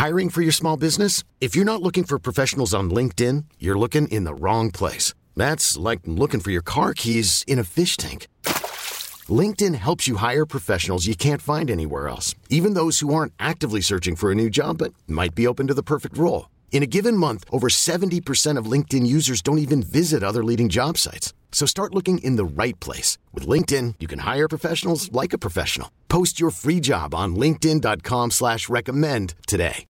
Hiring for your small business? If you're not looking for professionals on LinkedIn, you're looking in the wrong place. That's like looking for your car keys in a fish tank. LinkedIn helps you hire professionals you can't find anywhere else, even those who aren't actively searching for a new job but might be open to the perfect role. In a given month, over 70% of LinkedIn users don't even visit other leading job sites. So start looking in the right place. With LinkedIn, you can hire professionals like a professional. Post your free job on linkedin.com/recommend today.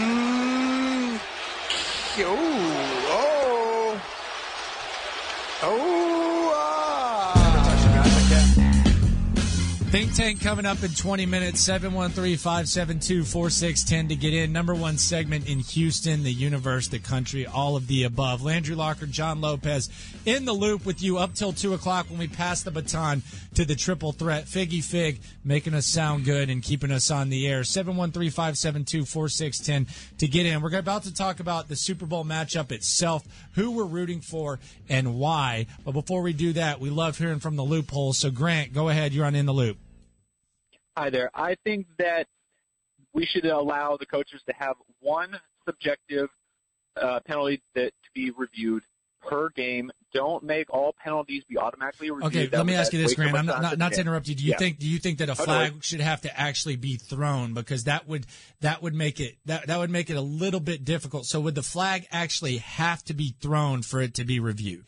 Think Tank coming up in 20 minutes, 713-572-4610 to get in. Number one segment in Houston, the universe, the country, all of the above. Landry Locker, John Lopez in the loop with you up till 2 o'clock when we pass the baton to the triple threat. Figgy Fig making us sound good and keeping us on the air. 713-572-4610 to get in. We're about to talk about the Super Bowl matchup itself, who we're rooting for and why. But before we do that, we love hearing from the loophole. So, Grant, go ahead. You're on In the Loop. Hi there. I think that we should allow the coaches to have one subjective penalty to be reviewed per game. Don't make all penalties be automatically reviewed. Okay, let me ask you this, Grant. I'm not to interrupt you. Do you think that a flag should have to actually be thrown, because that would make it a little bit difficult. So would the flag actually have to be thrown for it to be reviewed?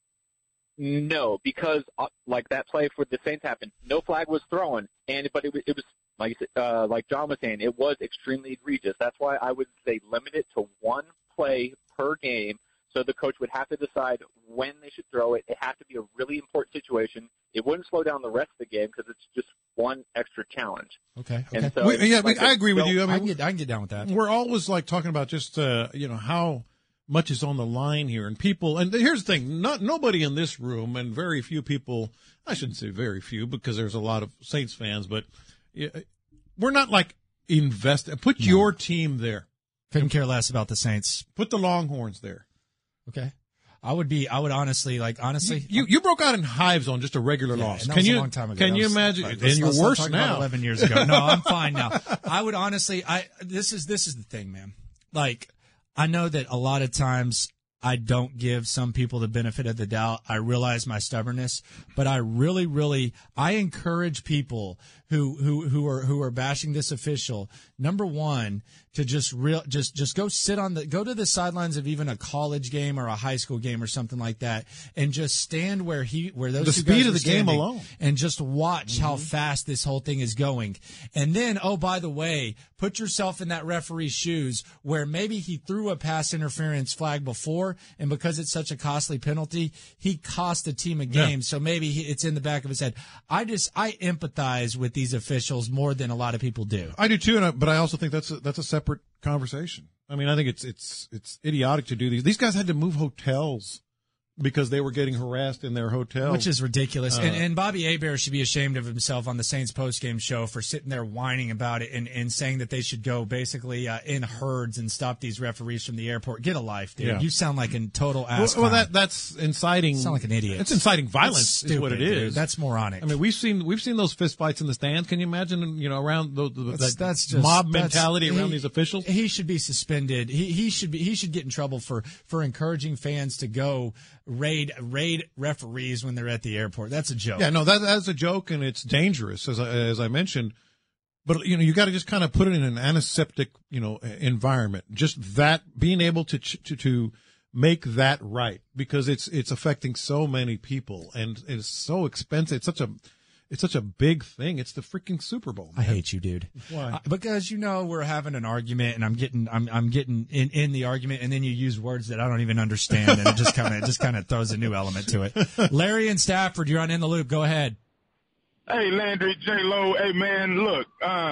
No, because like that play for the Saints happened, no flag was thrown, but it was like John was saying, it was extremely egregious. That's why I would say limit it to one play per game, so the coach would have to decide when they should throw it. It has to be a really important situation. It wouldn't slow down the rest of the game because it's just one extra challenge. Okay. And so I agree with you. I mean, I can get down with that. We're always like talking about just how much is on the line here, and people. And here's the thing: nobody in this room, and very few people. I shouldn't say very few, because there's a lot of Saints fans, but we're not like invested. Put your team there. Couldn't care less about the Saints. Put the Longhorns there. Okay. I would honestly. You broke out in hives on just a regular loss. That was a long time ago. Can you imagine? And you're worse now. 11 years ago. No, I'm fine now. I would honestly. This is the thing, man. Like, I know that a lot of times I don't give some people the benefit of the doubt. I realize my stubbornness, but I really I encourage people who are bashing this official, number one, to just go go to the sidelines of even a college game or a high school game or something like that, and just stand where those the two speed guys of the game alone, and just watch how fast this whole thing is going. And then, oh, by the way, put yourself in that referee's shoes where maybe he threw a pass interference flag before, and because it's such a costly penalty, he cost the team a game. So maybe it's in the back of his head. I empathize with these officials more than a lot of people do. I do too, but I also think that's a separate conversation. I mean, I think it's idiotic to do these. These guys had to move hotels because they were getting harassed in their hotel, which is ridiculous. And Bobby Hebert should be ashamed of himself on the Saints postgame show for sitting there whining about it and saying that they should go basically in herds and stop these referees from the airport. Get a life, dude. Yeah. You sound like a total ass. Well, that's inciting. You sound like an idiot. It's inciting violence. Stupid, is what it is. Dude. That's moronic. I mean, we've seen those fist fights in the stands. Can you imagine? Around that's just mob mentality around these officials. He should be suspended. He should get in trouble for encouraging fans to go raid referees when they're at the airport. That's a joke. Yeah, no, that's a joke, and it's dangerous, as I mentioned. But you got to just kind of put it in an antiseptic, environment. Just that, being able to make that right, because it's affecting so many people, and it's so expensive. It's such a big thing. It's the freaking Super Bowl, man. I hate you, dude. Why? Because we're having an argument, and I'm getting in the argument, and then you use words that I don't even understand, and it just kind of throws a new element to it. Larry and Stafford, you're on In the Loop. Go ahead. Hey, Landry, J-Lo. Hey, man, look,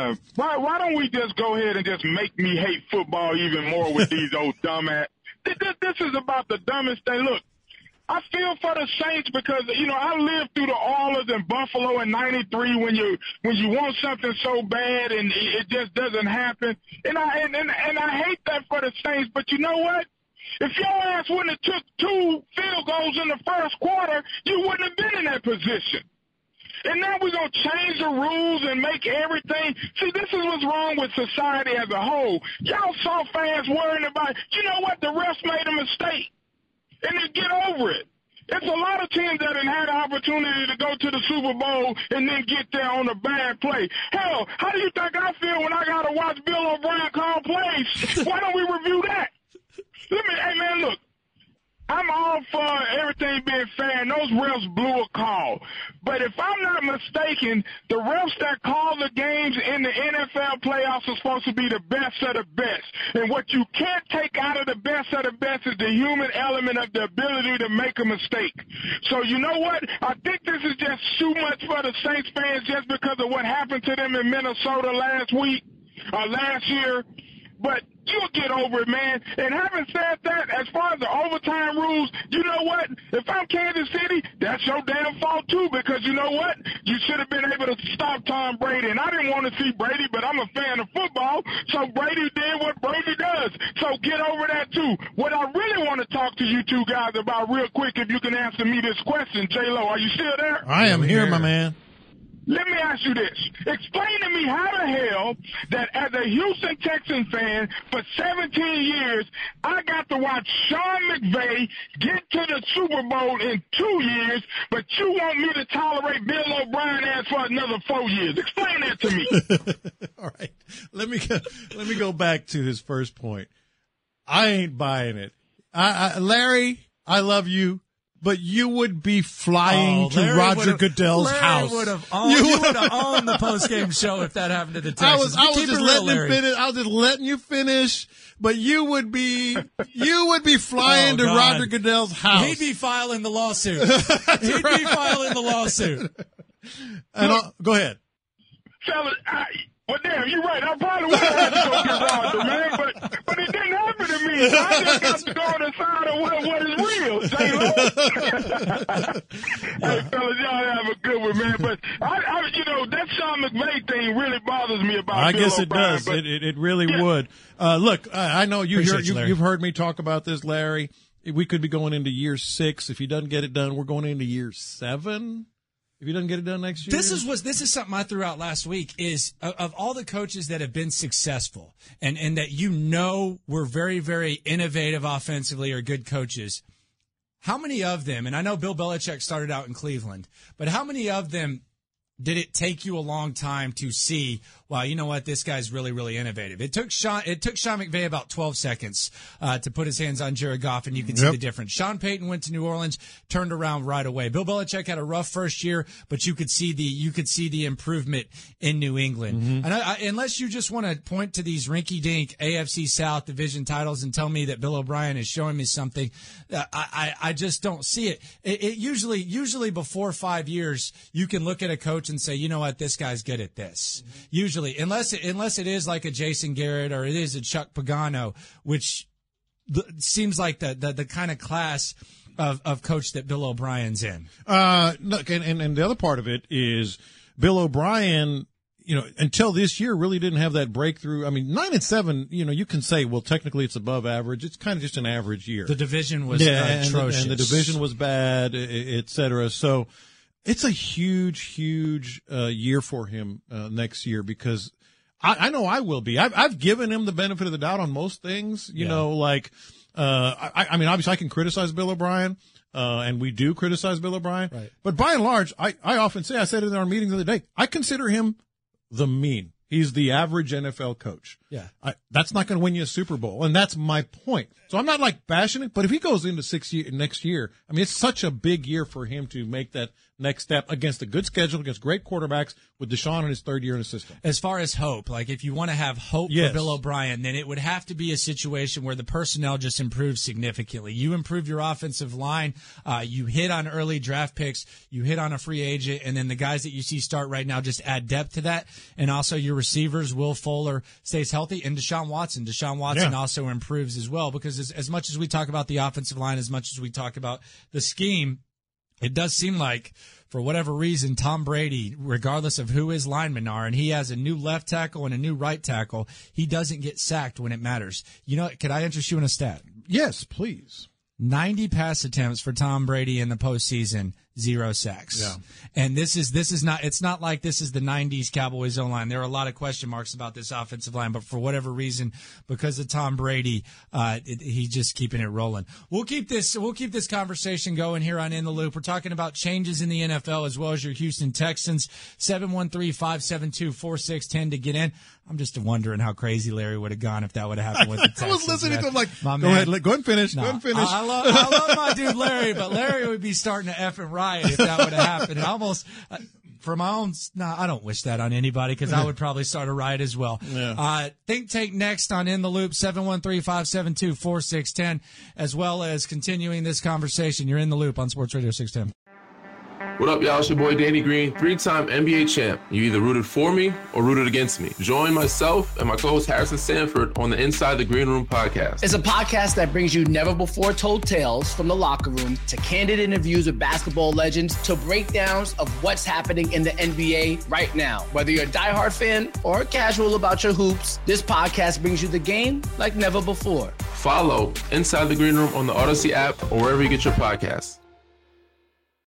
why don't we just go ahead and just make me hate football even more with these old dumbass? This is about the dumbest thing. Look, I feel for the Saints because, I lived through the Oilers and Buffalo in '93 when you want something so bad and it just doesn't happen. And I hate that for the Saints, but you know what? If your ass wouldn't have took 2 field goals in the first quarter, you wouldn't have been in that position. And now we're going to change the rules and make everything. See, this is what's wrong with society as a whole. Y'all saw fans worrying about, you know what, the refs made a mistake. And then get over it. It's a lot of teams that have had the opportunity to go to the Super Bowl and then get there on a bad play. Hell, how do you think I feel when I got to watch Bill O'Brien call plays? Why don't we review that? Hey, man, look. I'm all for everything being fair, and those refs blew a call. But if I'm not mistaken, the refs that call the games in the NFL playoffs are supposed to be the best of the best. And what you can't take out of the best of the best is the human element of the ability to make a mistake. So you know what? I think this is just too much for the Saints fans just because of what happened to them in Minnesota last year. But you'll get over it, man. And having said that, as far as the overtime rules, you know what? If I'm Kansas City, that's your damn fault, too, because you know what? You should have been able to stop Tom Brady. And I didn't want to see Brady, but I'm a fan of football, so Brady did what Brady does. So get over that, too. What I really want to talk to you two guys about real quick, if you can answer me this question, J-Lo, are you still there? I am here, my man. Let me ask you this. Explain to me how the hell that as a Houston Texans fan for 17 years, I got to watch Sean McVay get to the Super Bowl in 2 years, but you want me to tolerate Bill O'Brien ass for another 4 years. Explain that to me. All right. Let me go back to his first point. I ain't buying it. Larry, I love you. But you would be flying to Roger Goodell's house. You would have owned the postgame show if that happened to the Texans. I was just letting him finish. I was just letting you finish. But you would be flying to Roger Goodell's house. He'd be filing the lawsuit. He'd be filing the lawsuit. And go ahead. Fellas, well, damn, you're right. I probably would have had to go get Roger, man, but it didn't happen to me. So I just got to go on the side of what is real, J-Lo. Hey, fellas, y'all have a good one, man. But, that Sean McVay thing really bothers me about I Bill guess it O'Brien, does. It really would. Look, I know you've heard me talk about this, Larry. We could be going into year 6. If he doesn't get it done, we're going into year 7. If he doesn't get it done next year? This is something I threw out last week is of all the coaches that have been successful and that were very, very innovative offensively or good coaches, how many of them, and I know Bill Belichick started out in Cleveland, but how many of them did it take you a long time to see, wow, you know what, this guy's really, really innovative? It took Sean McVay about 12 seconds to put his hands on Jared Goff, and you can see the difference. Sean Payton went to New Orleans, turned around right away. Bill Belichick had a rough first year, but you could see the improvement in New England. Mm-hmm. And unless you just want to point to these rinky-dink AFC South division titles and tell me that Bill O'Brien is showing me something, I just don't see it. It usually before 5 years, you can look at a coach and say, you know what, this guy's good at this. Mm-hmm. Usually, unless it is like a Jason Garrett or it is a Chuck Pagano, which seems like the kind of class of coach that Bill O'Brien's in. Look, and the other part of it is Bill O'Brien, until this year really didn't have that breakthrough. I mean, 9-7, you can say, well, technically it's above average. It's kind of just an average year. The division was atrocious. And the division was bad, et cetera. So it's a huge year for him next year because I know I will be. I've given him the benefit of the doubt on most things. I mean, obviously I can criticize Bill O'Brien, and we do criticize Bill O'Brien. Right. But by and large, I often say, I said it in our meetings the other day, I consider him the mean. He's the average NFL coach. Yeah. That's not going to win you a Super Bowl, and that's my point. So I'm not bashing it, but if he goes into next year, I mean, it's such a big year for him to make that next step against a good schedule, against great quarterbacks with Deshaun in his third year in the system. As far as hope, if you want to have hope for Bill O'Brien, then it would have to be a situation where the personnel just improves significantly. You improve your offensive line, you hit on early draft picks, you hit on a free agent, and then the guys that you see start right now just add depth to that. And also your receivers, Will Fuller stays healthy, and Deshaun Watson. Also improves as well, because as much as we talk about the offensive line, as much as we talk about the scheme, it does seem like, for whatever reason, Tom Brady, regardless of who his linemen are, and he has a new left tackle and a new right tackle, he doesn't get sacked when it matters. Could I interest you in a stat? Yes, please. 90 pass attempts for Tom Brady in the postseason, 0 sacks. Yeah. And this is not, it's not like this is the 90s Cowboys O-line. There are a lot of question marks about this offensive line, but for whatever reason, because of Tom Brady, he's just keeping it rolling. We'll keep this conversation going here on In the Loop. We're talking about changes in the NFL as well as your Houston Texans. 713-572-4610 to get in. I'm just wondering how crazy Larry would have gone if that would have happened with the Texans. I was listening to him like, go ahead, go ahead and finish. No, go ahead and finish. I love my dude Larry, but Larry would be starting to F and riot if that would have happened. And almost, for my own, I don't wish that on anybody because I would probably start a riot as well. Yeah. Think Tank next on In the Loop, 713-572-4610, as well as continuing this conversation. You're In the Loop on Sports Radio 610. What up, y'all? It's your boy Danny Green, 3-time NBA champ. You either rooted for me or rooted against me. Join myself and my co-host Harrison Sanford on the Inside the Green Room podcast. It's a podcast that brings you never-before-told tales from the locker room to candid interviews with basketball legends to breakdowns of what's happening in the NBA right now. Whether you're a diehard fan or casual about your hoops, this podcast brings you the game like never before. Follow Inside the Green Room on the Odyssey app or wherever you get your podcasts.